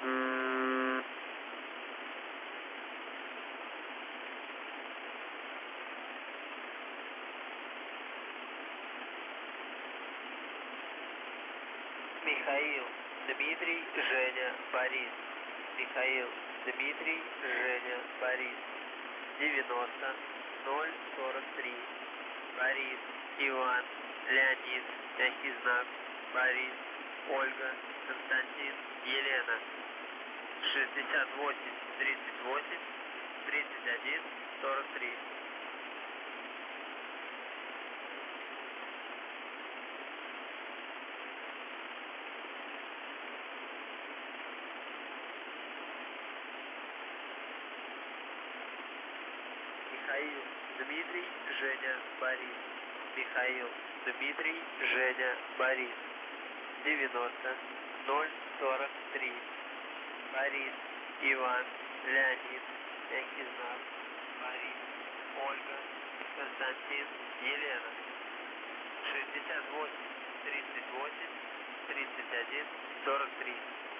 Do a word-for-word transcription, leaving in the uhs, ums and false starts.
Михаил, Дмитрий, Женя, Борис. Михаил, Дмитрий, Женя, Борис. девяносто ноль сорок три. Борис, Иван, Леонид, мягкий знак. Борис, Ольга, Константин, Елена. шестьдесят восемь тридцать восемь тридцать один сорок три. Михаил, Дмитрий, Женя, Борис. Михаил, Дмитрий, Женя, Борис. девяносто ноль сорок три. Борис, Иван, Леонид, мягкий знак. Борис, Ольга, Константин, Елена. шестьдесят восемь тридцать восемь тридцать один сорок три.